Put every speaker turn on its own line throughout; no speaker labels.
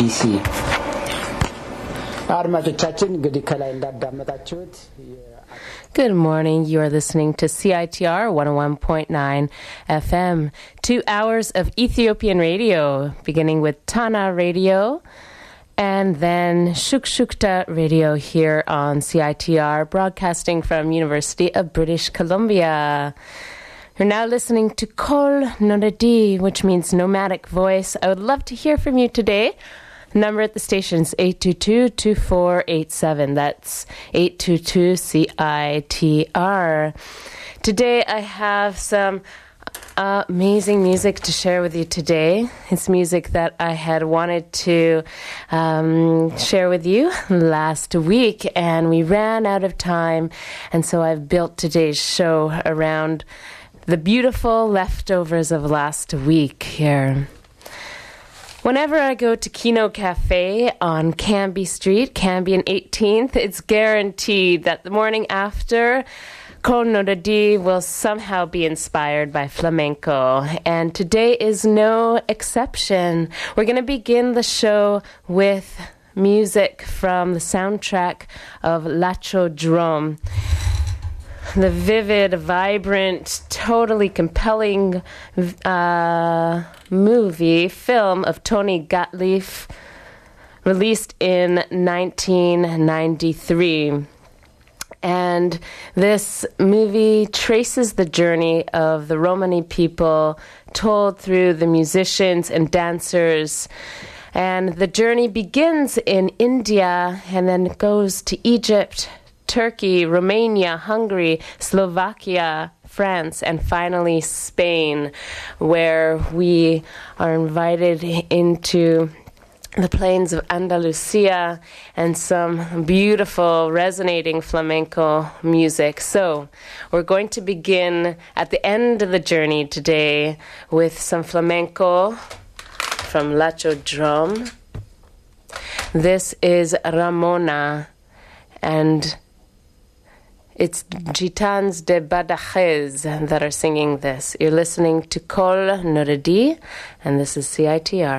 ዲሲ። አድማጮቻችን እንግዲህ ከላይ እንዳዳመጣችሁት
Good morning. You are listening to CITR 101.9 FM. 2 hours of Ethiopian radio, beginning with Tana Radio and then Shukshukta Radio here on CITR, broadcasting from University of British Columbia. You're now listening to Kol Nodadi, which means nomadic voice. I would love to hear from you today. Number at the station is 822-2487. That's 822-CITR. Today I have some amazing music to share with you today. It's music that I had wanted to share with you last week, and we ran out of time, and so I've built today's show around the beautiful leftovers of last week here. Whenever I go to Kino Cafe on Canby Street, Canby and 18th, it's guaranteed that the morning after, Kol Nodadi will somehow be inspired by flamenco. And today is no exception. We're going to begin the show with music from the soundtrack of Lacho Drum. The vivid, vibrant, totally compelling film of Tony Gottlieb, released in 1993. And this movie traces the journey of the Romani people, told through the musicians and dancers. And the journey begins in India and then goes to Egypt, Turkey, Romania, Hungary, Slovakia, France, and finally Spain, where we are invited into the plains of Andalusia and some beautiful resonating flamenco music. So we're going to begin at the end of the journey today with some flamenco from Lacho Drum. This is Ramona, and it's Gitans de Badajoz that are singing this. You're listening to Kol Nodadi, and this is CITR.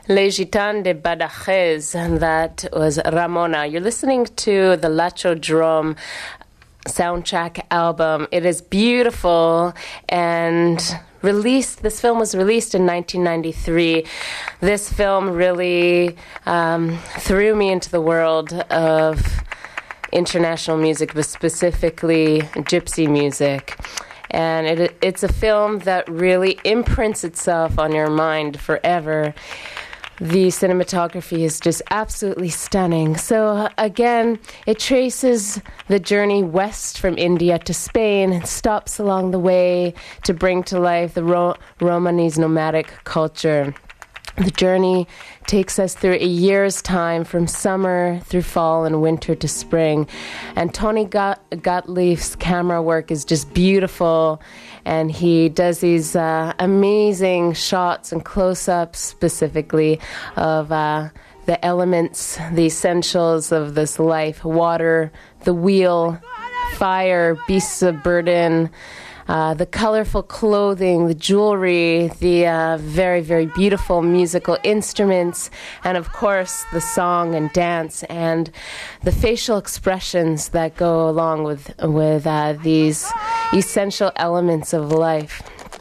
Les Gitanes de Badajoz, and that was Ramona. You're listening to the Lacho Drum soundtrack album. It is beautiful and this film was released in 1993. This film really threw me into the world of international music, but specifically gypsy music. And it's a film that really imprints itself on your mind forever. The cinematography is just absolutely stunning. So again, it traces the journey west from India to Spain and stops along the way to bring to life the Romanese nomadic culture. The journey takes us through a year's time from summer through fall and winter to spring. And Tony Gottlieb's camera work is just beautiful. And he does these amazing shots and close-ups specifically of the elements, the essentials of this life: water, the wheel, fire, beasts of burden, the colorful clothing, the jewelry, the very, very beautiful musical instruments, and of course the song and dance and the facial expressions that go along with these essential elements of life.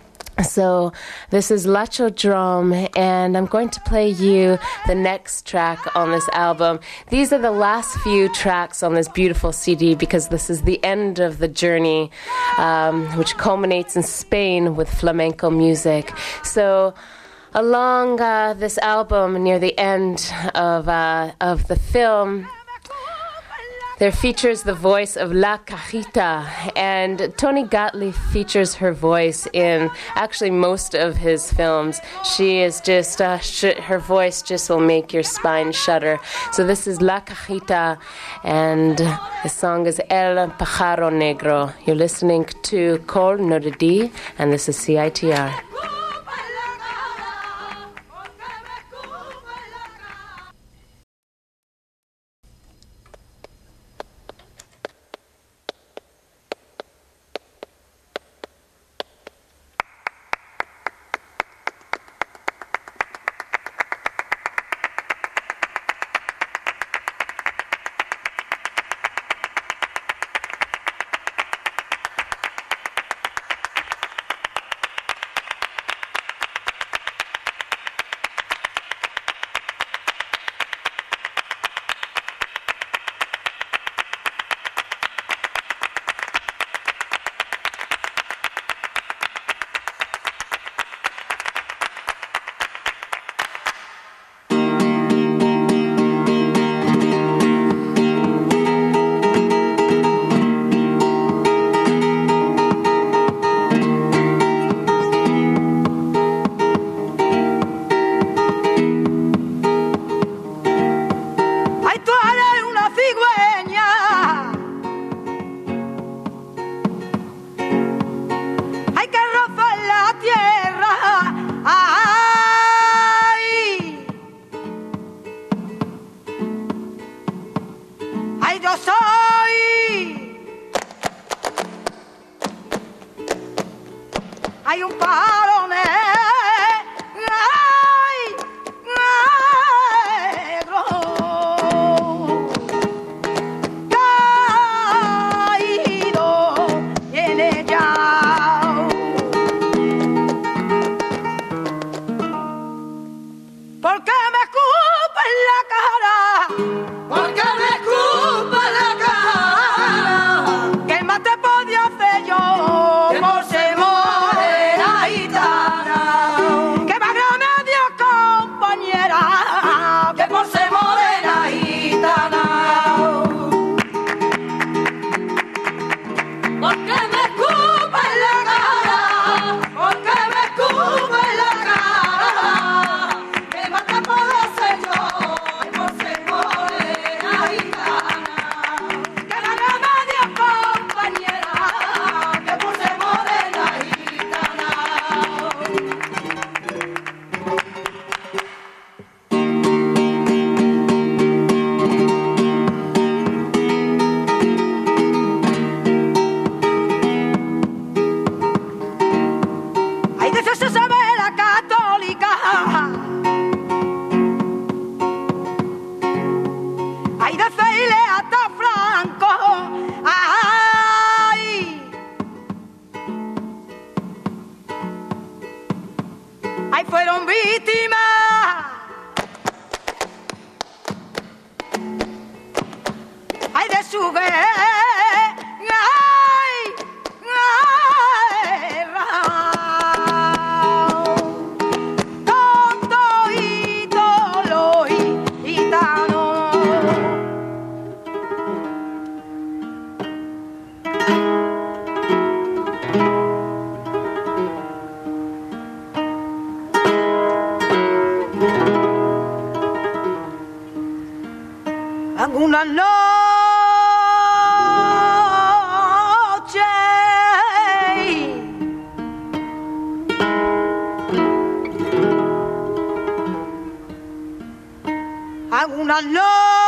So this is Lacho Drum, and I'm going to play you the next track on this album. These are the last few tracks on this beautiful CD because this is the end of the journey, which culminates in Spain with flamenco music. So along this album, near the end of the film, there features the voice of La Cajita, and Tony Gottlieb features her voice in actually most of his films. She is just, her voice just will make your spine shudder. So this is La Cajita, and the song is El Pájaro Negro. You're listening to Kol Nodadi, and this is CITR.
¿Qué más te podía hacer yo? ¿Cómo se muere la gitana? ay, fueron víctimas. Ay, de su guerra. Una noche alguna noche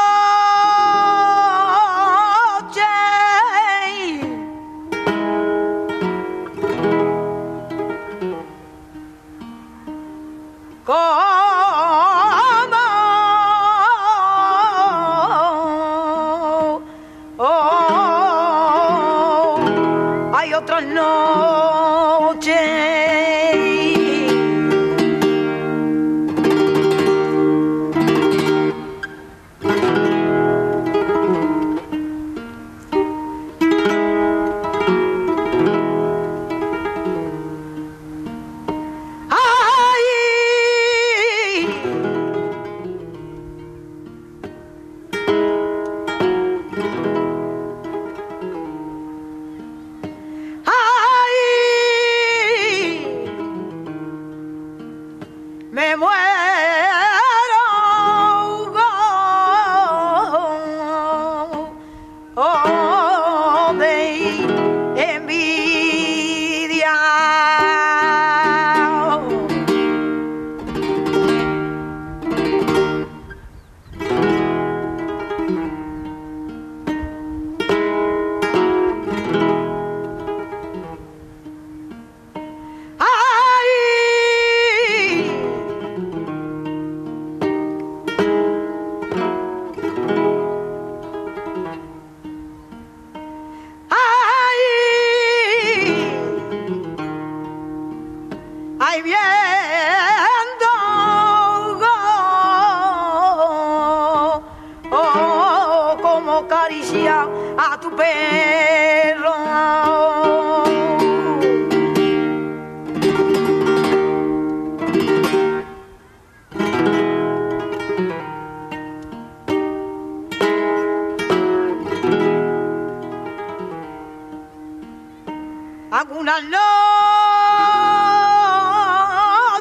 otra noche me muero, de envidia. Ay, viendo como caricia a tu perro. Alguna noche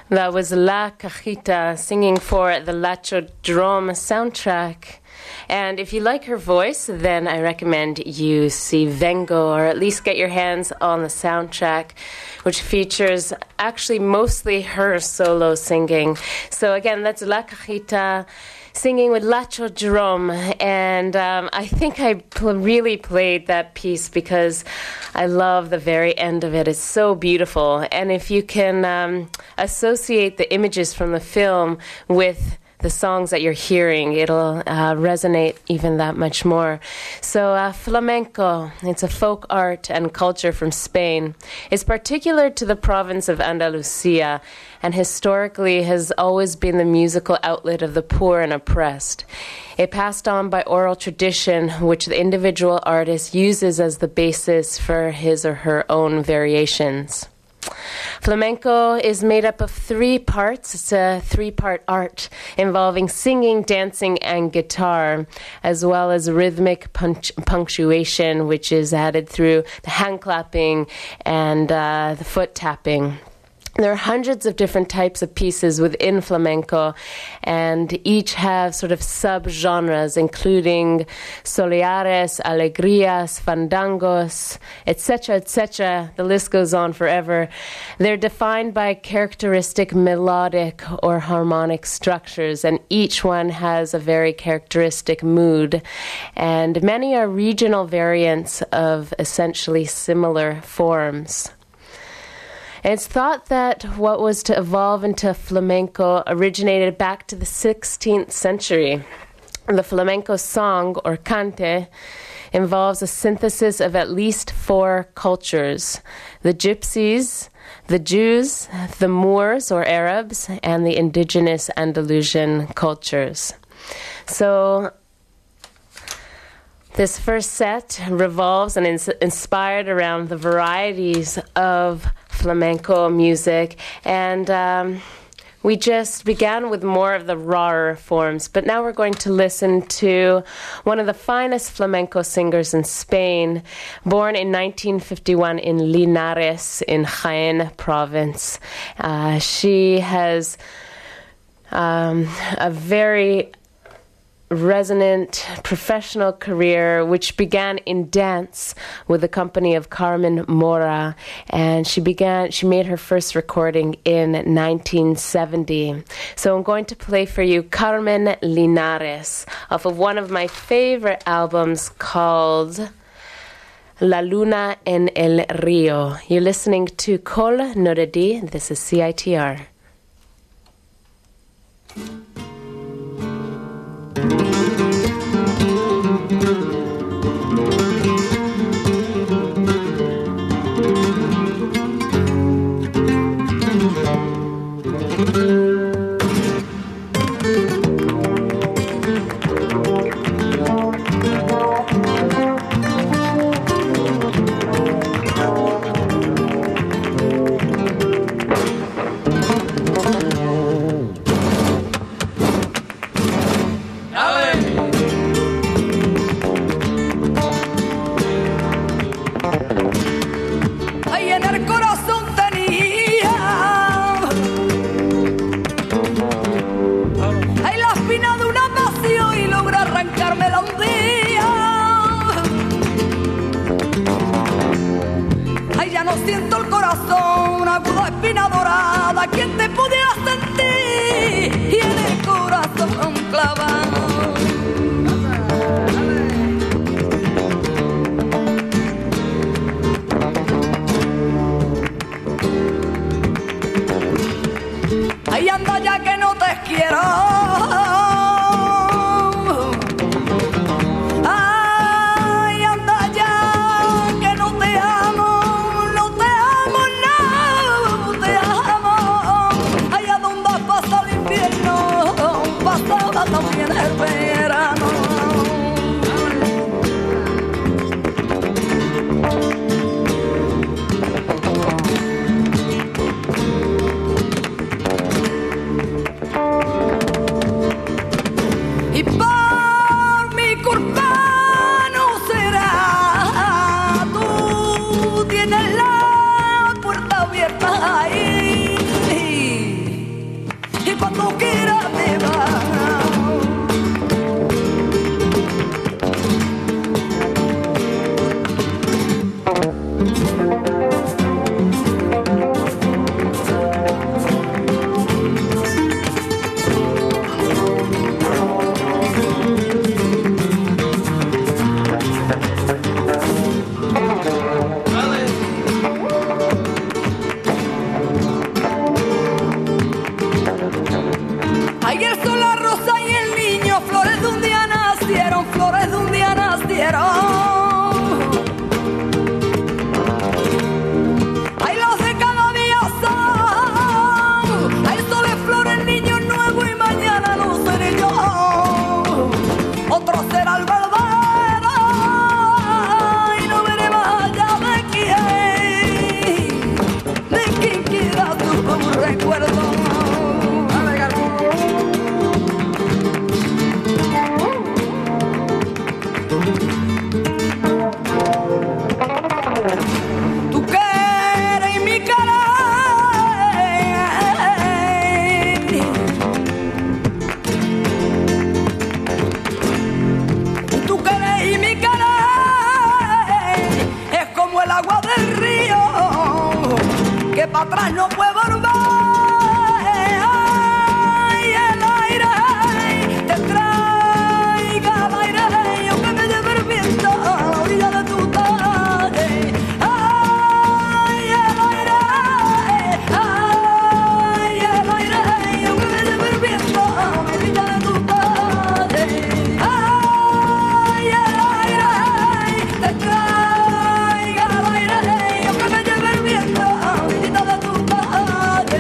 That was La Cajita singing for the Lacho Drum soundtrack. And if you like her voice, then I recommend you see Vengo, or at least get your hands on the soundtrack, which features actually mostly her solo singing. So again, that's La Cajita singing with Lacho Drum, and I think I really played that piece because I love the very end of it. It's so beautiful, and if you can associate the images from the film with the songs that you're hearing, it'll resonate even that much more. So flamenco, it's a folk art and culture from Spain. It's particular to the province of Andalusia, and historically has always been the musical outlet of the poor and oppressed. It passed on by oral tradition, which the individual artist uses as the basis for his or her own variations. Flamenco is made up of 3 parts. It's a 3-part art involving singing, dancing, and guitar, as well as rhythmic punctuation, which is added through the hand clapping and the foot tapping. There are hundreds of different types of pieces within flamenco, and each have sort of sub-genres, including soleares, alegrias, fandangos, etc., etc. The list goes on forever. They're defined by characteristic melodic or harmonic structures, and each one has a very characteristic mood. And many are regional variants of essentially similar forms. It's thought that what was to evolve into flamenco originated back to the 16th century. The flamenco song, or cante, involves a synthesis of at least 4 cultures: the Gypsies, the Jews, the Moors or Arabs, and the indigenous Andalusian cultures. So this first set revolves and is inspired around the varieties of flamenco music, and we just began with more of the rawer forms, but now we're going to listen to one of the finest flamenco singers in Spain, born in 1951 in Linares in Jaén province. She has a very resonant professional career, which began in dance with the company of Carmen Mora, and she made her first recording in 1970. So I'm going to play for you Carmen Linares off of one of my favorite albums called La Luna en el Río. You're listening to Kol Nuredi. This is CITR.
Te amo, atrás no puede volver. Ay, el aire te traiga el aire, aunque me lleve el viento a la orilla de tu tarde. Ay, el aire, aunque me lleve el viento a la orilla de tu tarde. Ay, el aire te traiga el aire, aunque me lleve el viento a la orilla de tu tarde.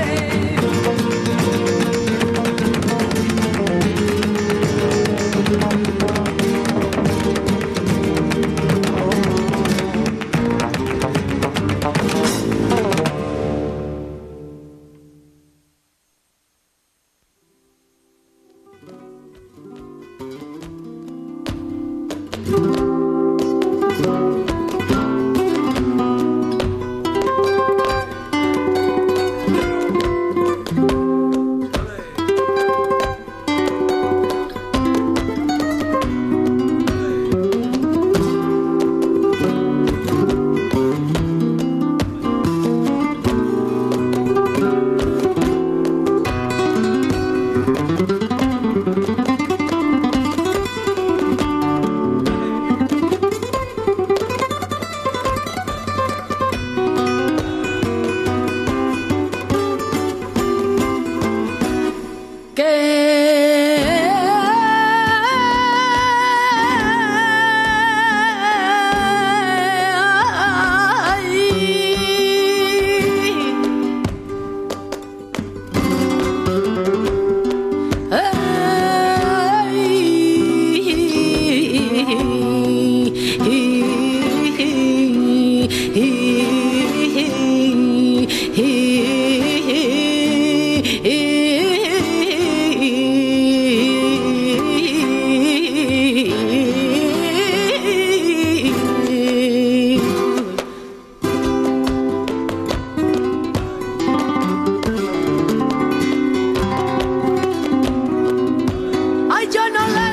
Ay, yo no le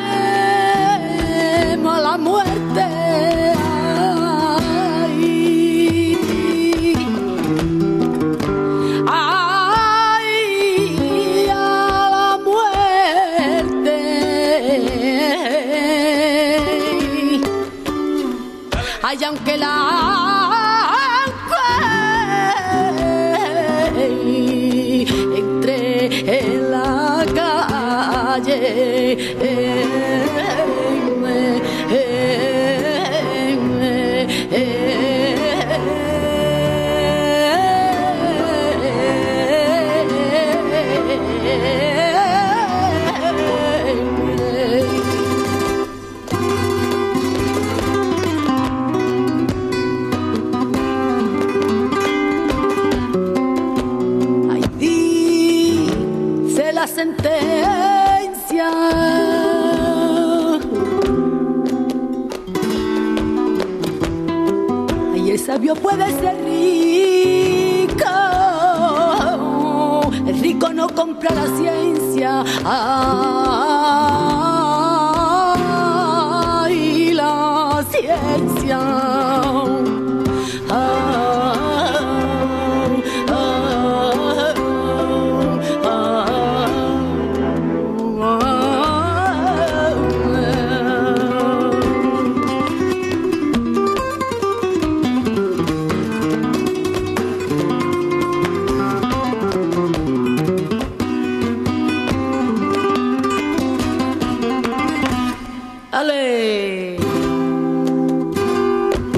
temo a la muerte. Ay, a la muerte. Ay, aunque la entre en la calle, ay, dice la sentencia. Ay, el sabio puede ser rico, el rico no compra la ciencia. Ay, la ciencia. Ale.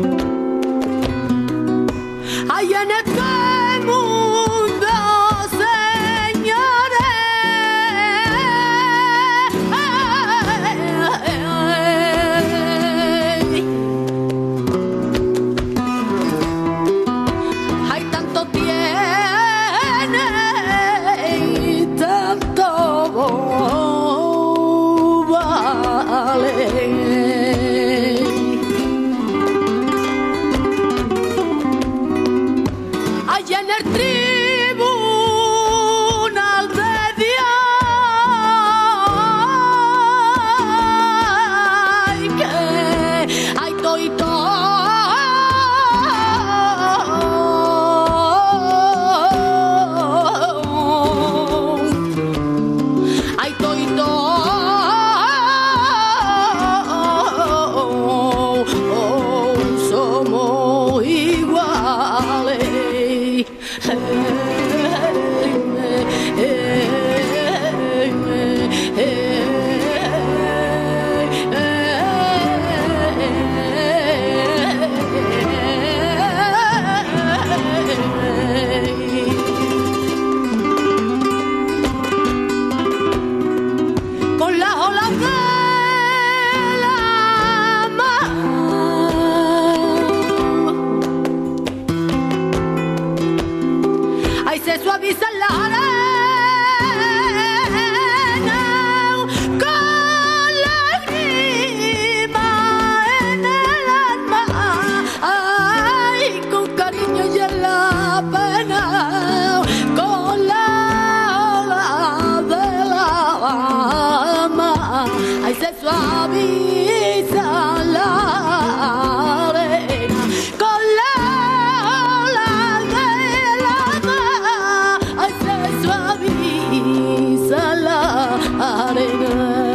suaviza la arena con lágrima en el alma, ay, con cariño y en la pena, con la ola de la alma, ay, se suaviza la arena con la ola del alma, ay, se suaviza la arena.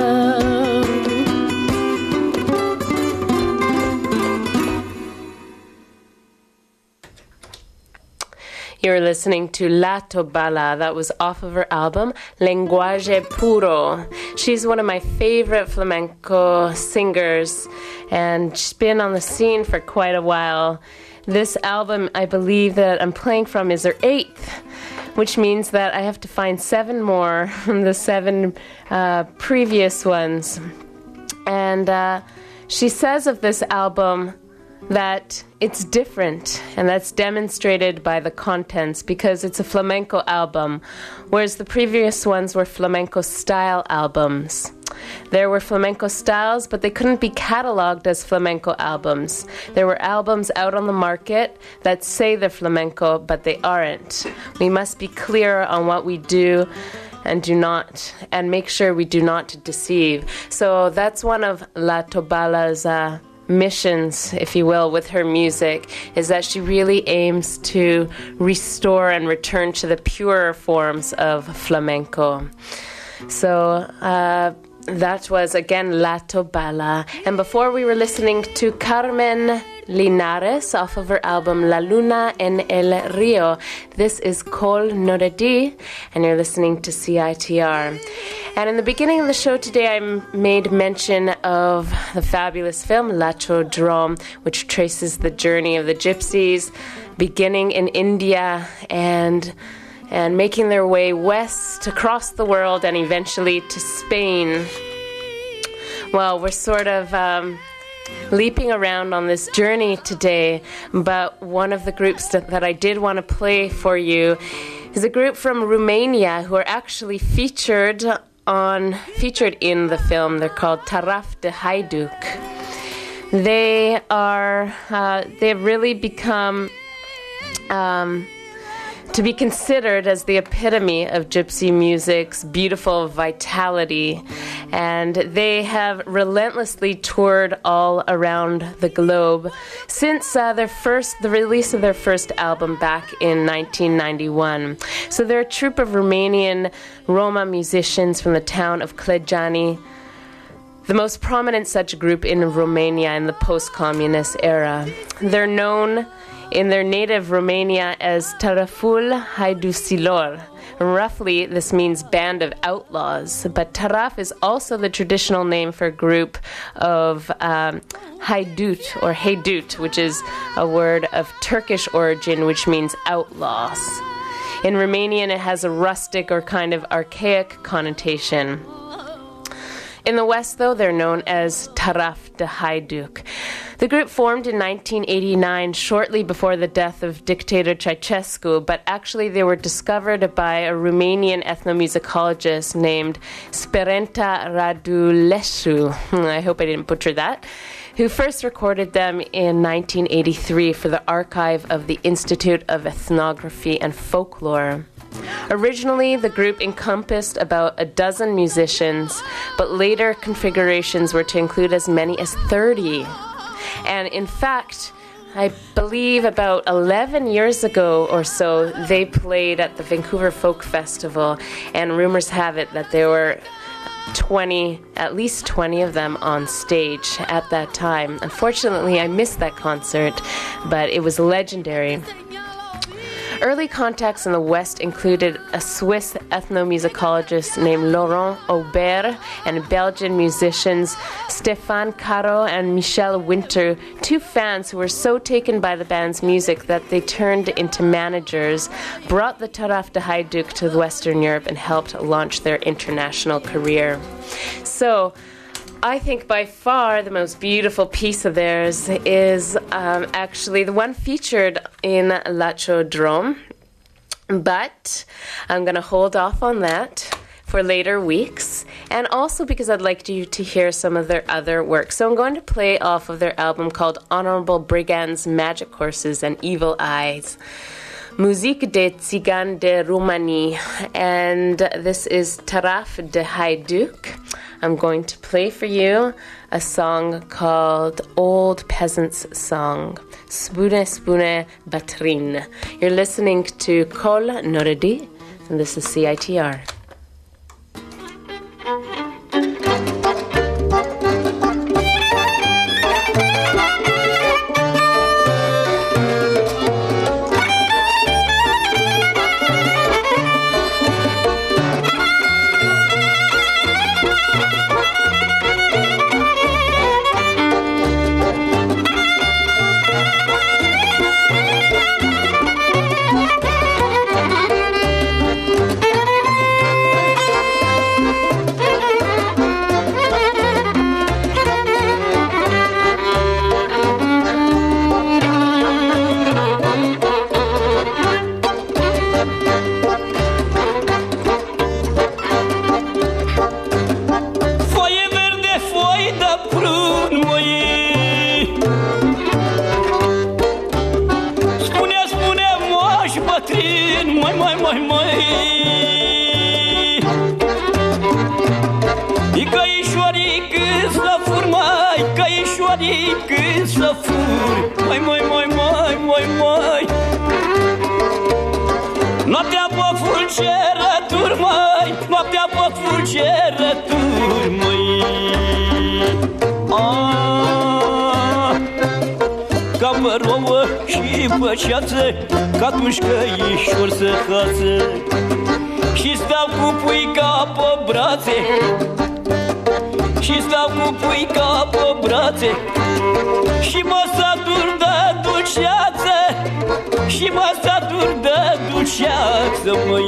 You're listening to La Tobala. That was off of her album, Lenguaje Puro. She's one of my favorite flamenco singers, and she's been on the scene for quite a while. This album, I believe that I'm playing from, is her 8th, which means that I have to find 7 more from the 7 previous ones. And she says of this album that it's different, and that's demonstrated by the contents because it's a flamenco album, whereas the previous ones were flamenco style albums. There were flamenco styles, but they couldn't be cataloged as flamenco albums. There were albums out on the market that say they're flamenco, but they aren't. We must be clear on what we do and do not, and make sure we do not deceive. So that's one of La Tobala's missions, if you will, with her music, is that she really aims to restore and return to the purer forms of flamenco. So that was, again, La Tobala. And before we were listening to Carmen Linares off of her album La Luna en el Rio. This is Col Noredi, and you're listening to CITR. And in the beginning of the show today, I made mention of the fabulous film Lachodrome, which traces the journey of the gypsies, beginning in India and making their way west across the world and eventually to Spain. Well, we're sort of leaping around on this journey today, but one of the groups that I did want to play for you is a group from Romania who are actually featured in the film. They're called Taraf de Hajduk. They've really become to be considered as the epitome of gypsy music's beautiful vitality. And they have relentlessly toured all around the globe since the release of their first album back in 1991. So they're a troupe of Romanian Roma musicians from the town of Clejani, the most prominent such group in Romania in the post-communist era. They're known in their native Romania as Taraful Haiducilor. Roughly, this means band of outlaws, but Taraf is also the traditional name for a group of Haidut, or Haydut, which is a word of Turkish origin, which means outlaws. In Romanian, it has a rustic or kind of archaic connotation. In the West, though, they're known as Taraf de Hajduk. The group formed in 1989, shortly before the death of dictator Ceausescu, but actually they were discovered by a Romanian ethnomusicologist named Sperenta Radulescu. I hope I didn't butcher that. Who first recorded them in 1983 for the archive of the Institute of Ethnography and Folklore. Originally, the group encompassed about a dozen musicians, but later configurations were to include as many as 30. And in fact, I believe about 11 years ago or so, they played at the Vancouver Folk Festival, and rumors have it that there were at least 20 of them on stage at that time. Unfortunately, I missed that concert, but it was legendary. Early contacts in the West included a Swiss ethnomusicologist named Laurent Aubert and Belgian musicians Stéphane Caro and Michel Winter, two fans who were so taken by the band's music that they turned into managers, brought the Taraf de Hajduk to Western Europe and helped launch their international career. So, I think by far the most beautiful piece of theirs is actually the one featured in Lachodrome. But I'm going to hold off on that for later weeks, and also because I'd like you to hear some of their other work. So I'm going to play off of their album called Honorable Brigands, Magic Horses, and Evil Eyes. Musique des Tziganes de Roumanie, and this is Taraf de Hajduk. I'm going to play for you a song called Old Peasant's Song, Spune Spune Batrin. You're listening to Kol Noredi, and this is CITR.
Noaptea pe fulgerături, măi, noaptea pe fulgerături, măi. Ca pe rouă și pe ceață, că atunci căișor să hață. Și stau cu puica pe brațe, și stau cu puica pe brațe, și mă satur de dulceață, și mă satur de dulceață, măi.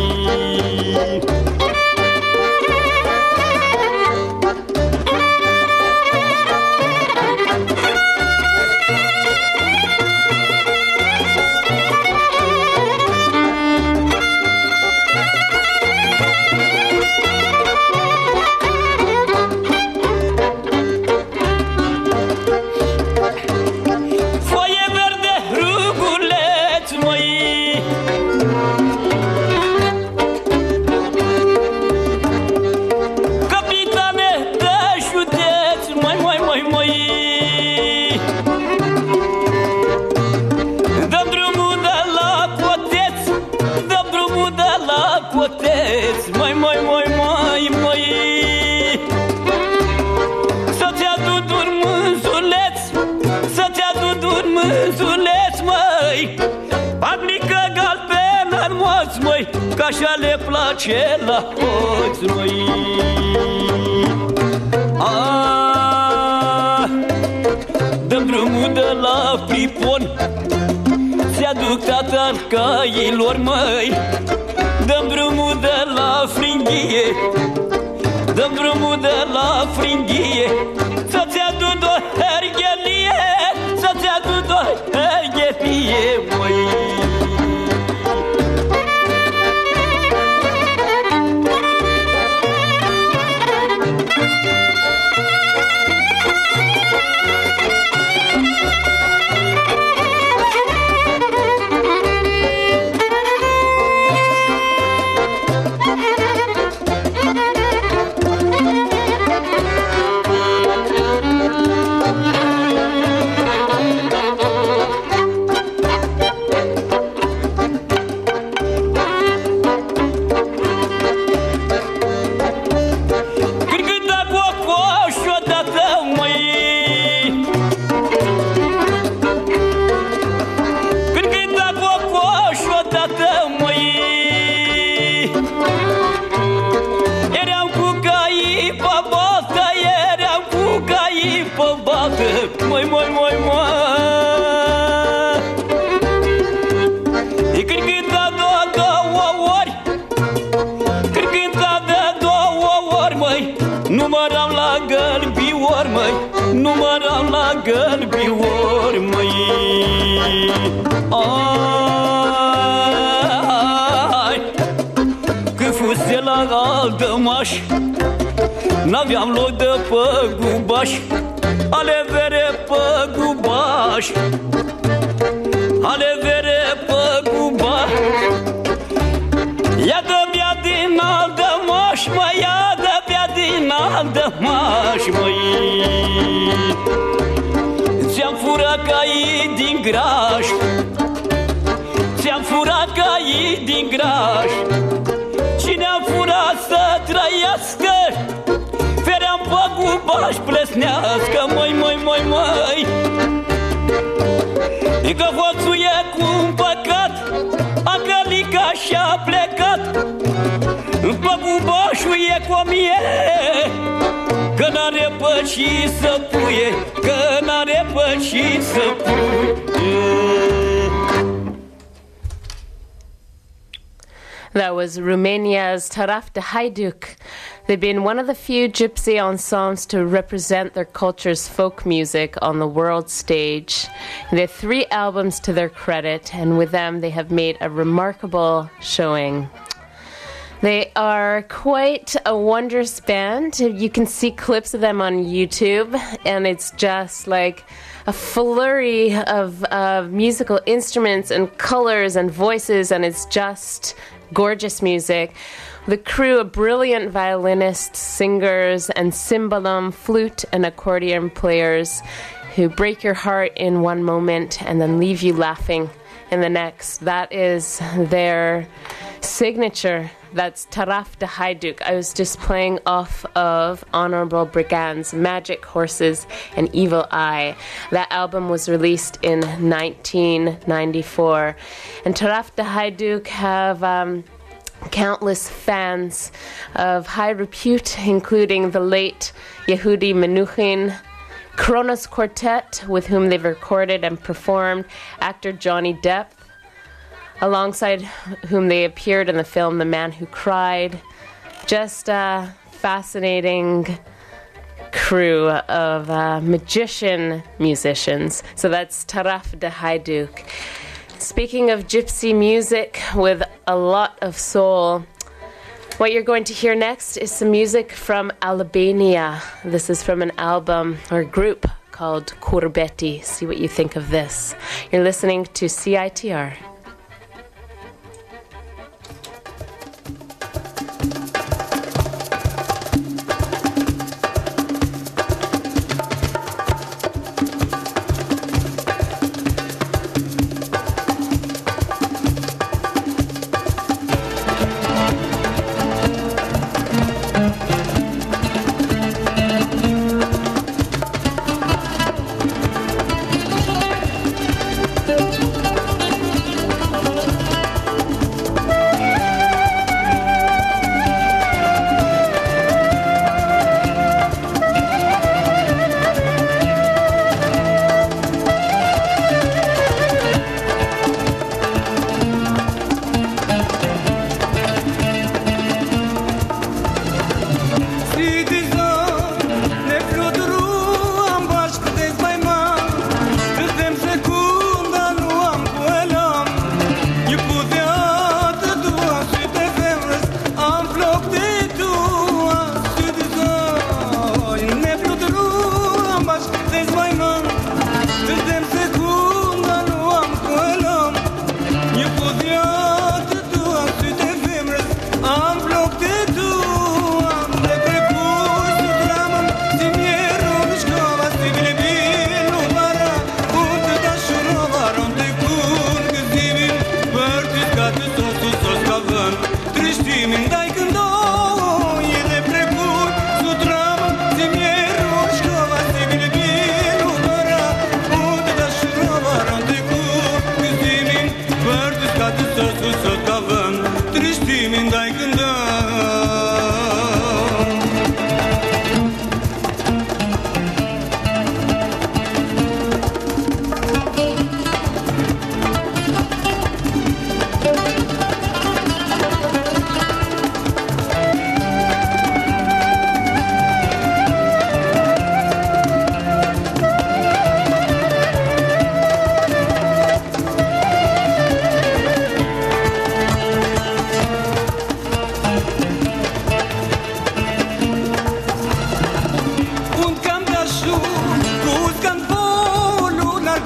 Că așa le place la hoți, măi. Dă-mi drumul de la Pripon, ți-aduc tata-n cailor, măi. Dă-mi drumul de la Fringhie, dă-mi drumul de la Fringhie, să-ți aduc o herghelie, să-ți aduc o herghelie, măi. Măi, măi, măi, măi. E când cânta de două ori, când cânta de două ori, măi, număram la gălbiori, măi, număram la gălbiori, măi. aldămaș, n-aveam loc de păgubaș, ale vere păgubaș, ale vere păgubaș. Ia dă-mi-a din aldămaș, măi, ia dă-mi-a din aldămaș, măi. Ți-am furat caii din graș, ți-am furat caii din graș. Cine a furat să trăiască, feream păgubaș plesnească, măi, măi, măi, măi. E că hoțul e cu un păcat, a călica și-a plecat. Păgubașul e cu o mie, că n-are păși să puie, că n-are păși să puie.
That was Romania's Taraf de Hajduk. They've been one of the few gypsy ensembles to represent their culture's folk music on the world stage. They have 3 albums to their credit, and with them they have made a remarkable showing. They are quite a wondrous band. You can see clips of them on YouTube, and it's just like a flurry of musical instruments and colors and voices, and it's just gorgeous music. The crew of brilliant violinists, singers, and cymbalum, flute, and accordion players who break your heart in one moment and then leave you laughing in the next. That is their signature. That's Taraf de Hajduk. I was just playing off of Honorable Brigands, Magic Horses, and Evil Eye. That album was released in 1994. And Taraf de Hajduk have countless fans of high repute, including the late Yehudi Menuhin, Kronos Quartet, with whom they've recorded and performed, actor Johnny Depp, alongside whom they appeared in the film The Man Who Cried. Just a fascinating crew of magician musicians. So that's Taraf de Hajduk. Speaking of gypsy music with a lot of soul, what you're going to hear next is some music from Albania. This is from an album or group called Kurbeti. See what you think of this. You're listening to CITR.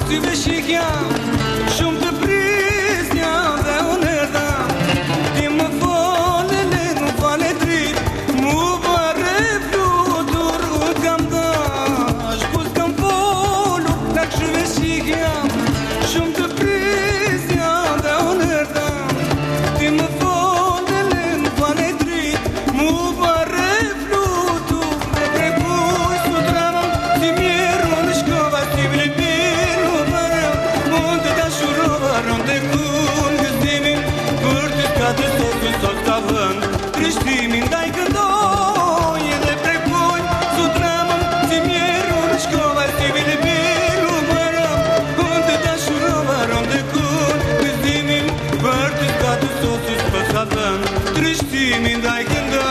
si vesh jam shumë të prisja dhe unë erdham ti më fale le më fale drit mu bare flutur unë kam dash kus kam folu la këshu vesh jam shumë të prisja dhe unë erdham ti më fale le më fale drit mu bare flutur dhe prekuj sutramam ti mjeru në shkova ti vlepiru barëm mund të dashurova rënde kun gëzdimin për të ka të sotë sot ka vënd trishtimin daj këndoj edhe prekuj sutramam ti mjeru në shkova ti vlepiru barëm mund të dashurova rënde kun gëzdimin për të ka të sotë sot ka vënd trishtimin daj këndoj.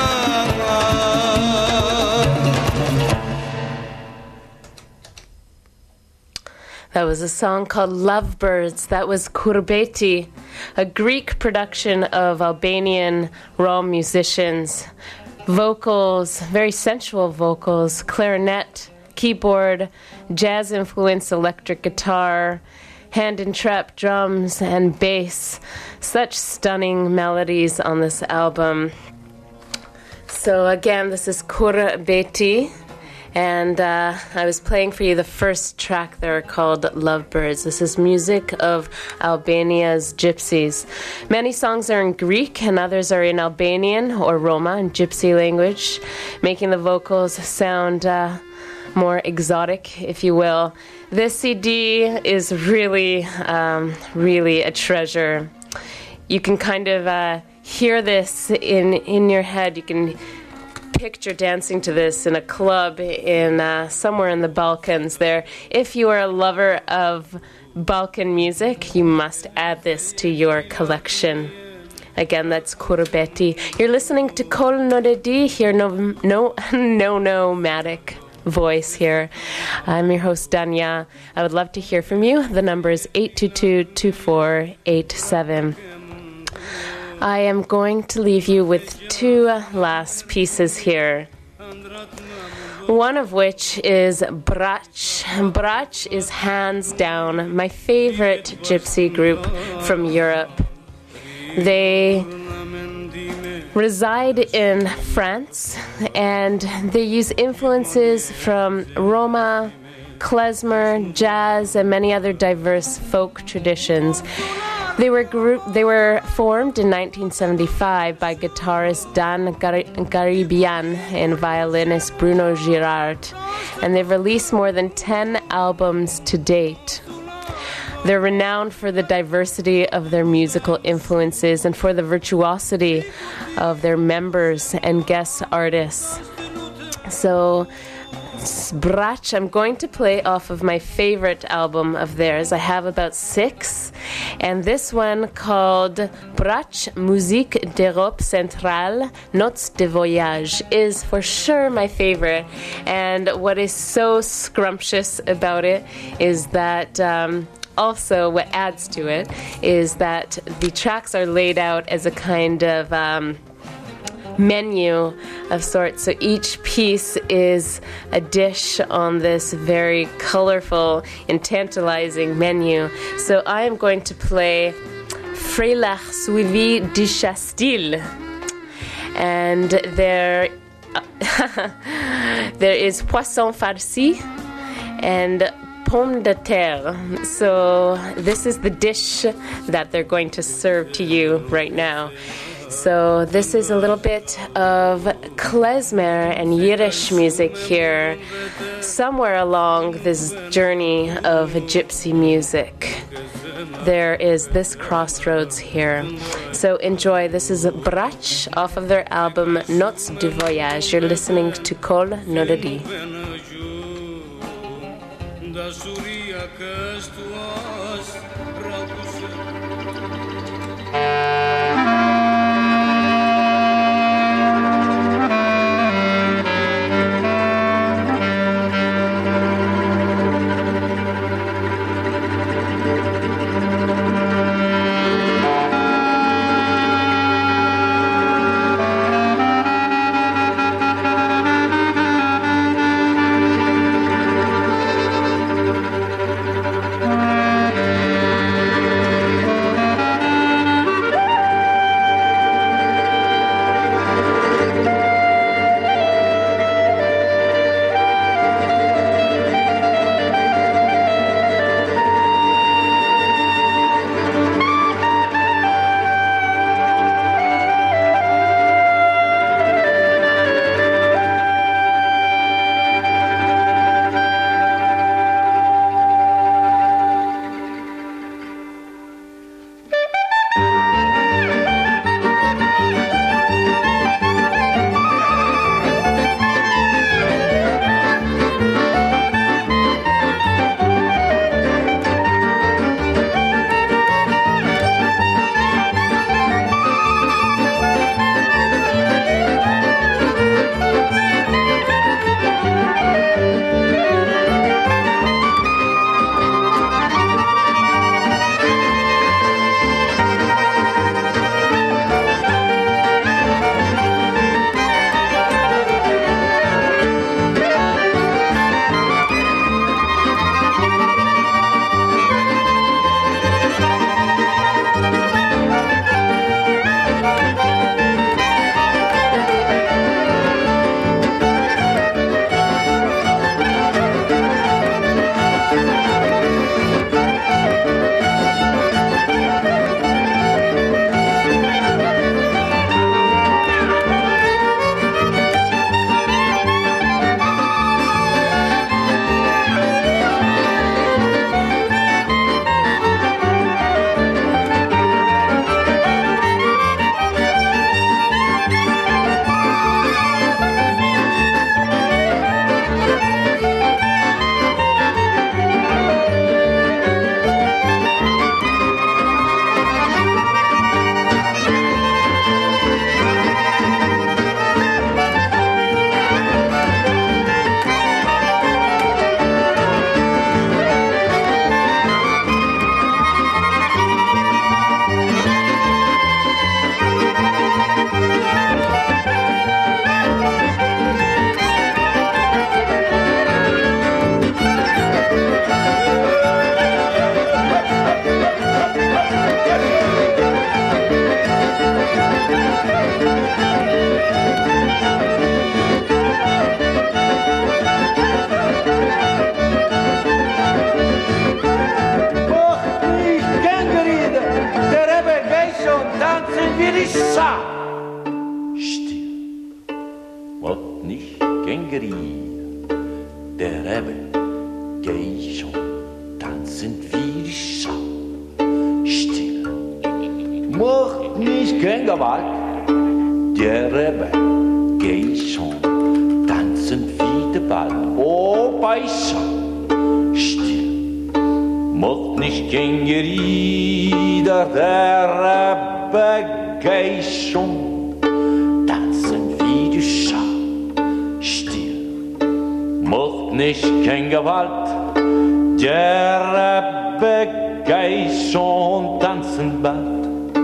That was a song called Lovebirds. That was Kurbeti, a Greek production of Albanian Rom musicians. Vocals, very sensual vocals, clarinet, keyboard, jazz-influenced electric guitar, hand-and-trap drums, and bass. Such stunning melodies on this album. So again, this is Kurbeti. And I was playing for you the first track there called Lovebirds. This is music of Albania's gypsies. Many songs are in Greek and others are in Albanian or Roma in gypsy language, making the vocals sound more exotic, if you will. This CD is really, really a treasure. You can kind of hear this in your head. You can picture dancing to this in a club in somewhere in the Balkans there. If you are a lover of Balkan music, you must add this to your collection. Again, that's Kurbeti. You're listening to Kol Nodedi here, nomadic voice here. I'm your host, Danya. I would love to hear from you. The number is 822-2487. I am going to leave you with two last pieces here. One of which is Brach. Brach is hands down my favorite gypsy group from Europe. They reside in France and they use influences from Roma, klezmer, jazz, and many other diverse folk traditions. They were formed in 1975 by guitarist Dan Garibian and violinist Bruno Girard, and they've released more than 10 albums to date. They're renowned for the diversity of their musical influences and for the virtuosity of their members and guest artists. So, Brach, I'm going to play off of my favorite album of theirs. I have about 6. And this one called Brach Musique d'Europe Centrale, Notes de Voyage is for sure my favorite. And what is so scrumptious about it is that also what adds to it is that the tracks are laid out as a kind of menu of sorts. So each piece is a dish on this very colorful and tantalizing menu. So I am going to play Freilach Suivi de Chastil. And there is Poisson Farci and Pomme de terre. So this is the dish that they're going to serve to you right now. So this is a little bit of klezmer and Yiddish music here, somewhere along this journey of gypsy music. There is this crossroads here. So enjoy. This is Brach off of their album Notes de Voyage. You're listening to Kol Nodedi.
Gängerie, der Rebbe, geh schon, tanzen wie die Schau. Still, macht nicht kein Gewalt, der Rebbe, geh schon, tanzen wie der Ball. Oh, bei Schau, still, macht nicht kein Gerieder, der Rebbe, geh schon, tanzen wie die Schau. Macht nicht kein Gewalt, der Rebbe geht schon tanzen bald.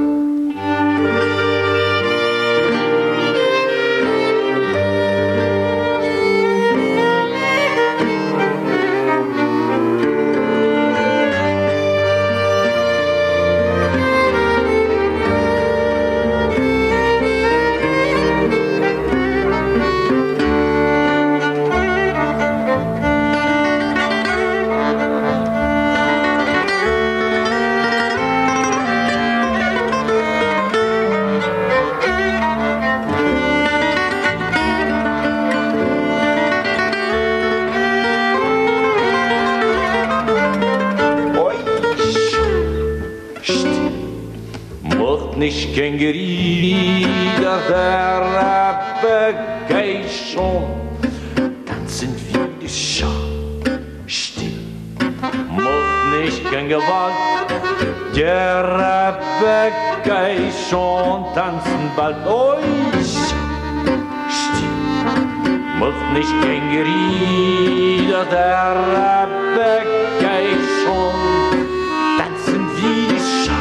Nicht kein Gerieder, der Rebbe geht schon, tanzen wie die Schau, still, macht nicht kein Gewalt, der Rebbe geht schon, tanzen bald, oi, still, macht nicht kein Gerieder, der Rebbe geht schon, tanzen wie die Schau.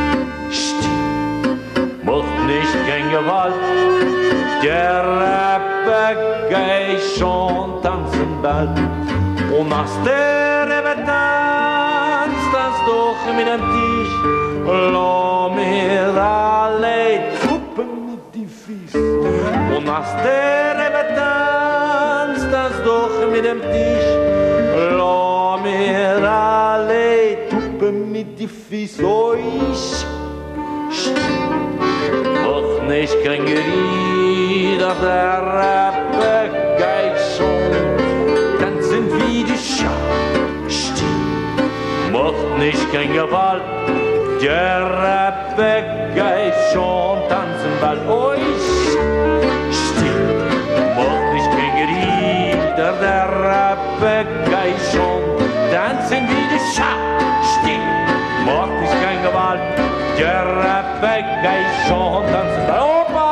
Nicht kein Gewalt, der Rebbe geht schon tanzen bald. Und als der Rebbe tanzt, tanzt doch mit dem Tisch, lass mir alle Truppen mit die Fies. Und als der Rebbe tanzt, tanzt doch mit dem Tisch, lass mir alle Truppen mit die Fies. Oh, ich nicht kein Gerieder, der Rebbe geht schon, tanzen wie die Schau, still, macht nicht kein Gewalt, der Rebbe geht schon, tanzen bald, oi, still, macht nicht kein Gerieder, der Rebbe geht schon, tanzen wie die Schau, still, macht nicht kein Gewalt, der Rebbe geht schon, tanzen bald,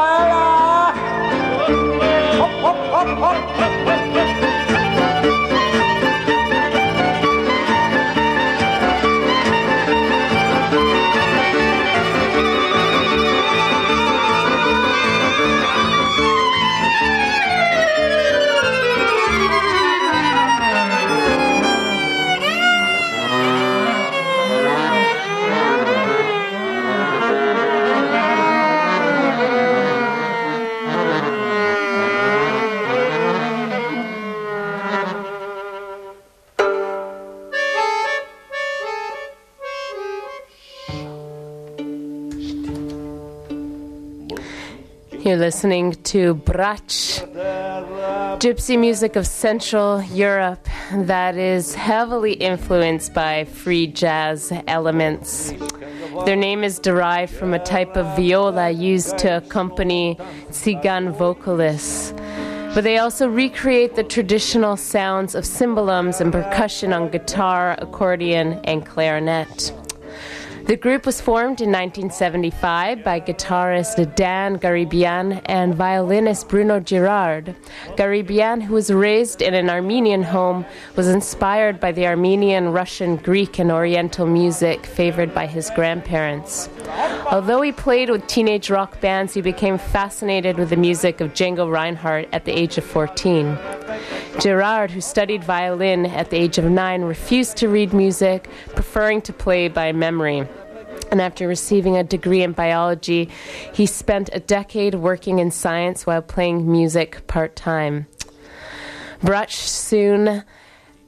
You're listening to Brach, gypsy music of Central Europe that is heavily influenced by free jazz elements. Their name is derived from a type of viola used to accompany Tsigan vocalists. But they also recreate the traditional sounds of cymbalums and percussion on guitar, accordion, and clarinet. The group was formed in 1975 by guitarist Dan Garibian and violinist Bruno Girard. Garibian, who was raised in an Armenian home, was inspired by the Armenian, Russian, Greek, and Oriental music favored by his grandparents. Although he played with teenage rock bands, he became fascinated with the music of Django Reinhardt at the age of 14. Girard, who studied violin at the age of 9, refused to read music, preferring to play by memory. And after receiving a degree in biology, he spent a decade working in science while playing music part-time. Brach soon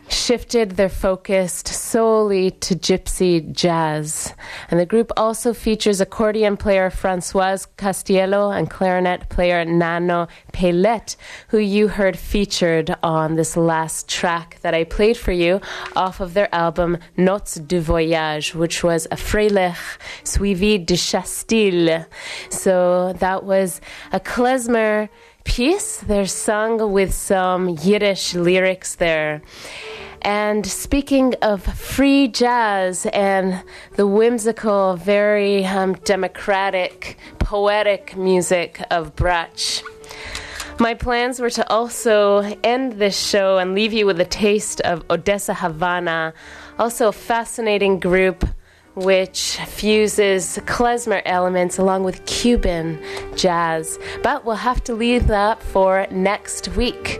shifted their focus solely to gypsy jazz. And the group also features accordion player Françoise Castiello and clarinet player Nano Pelet, who you heard featured on this last track that I played for you off of their album Notes du Voyage, which was a Freilich suivi de Chastil. So that was a klezmer piece. They're sung with some Yiddish lyrics there. And speaking of free jazz and the whimsical, very democratic, poetic music of Brach, my plans were to also end this show and leave you with a taste of Odessa Havana, also a fascinating group which fuses klezmer elements along with Cuban jazz. But we'll have to leave that for next week.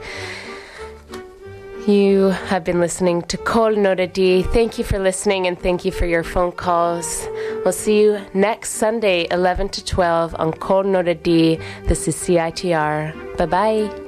You have been listening to Kol Nodadi. Thank you for listening and thank you for your phone calls. We'll see you next Sunday, 11 to 12 on Kol Nodadi. This is CITR. Bye-bye.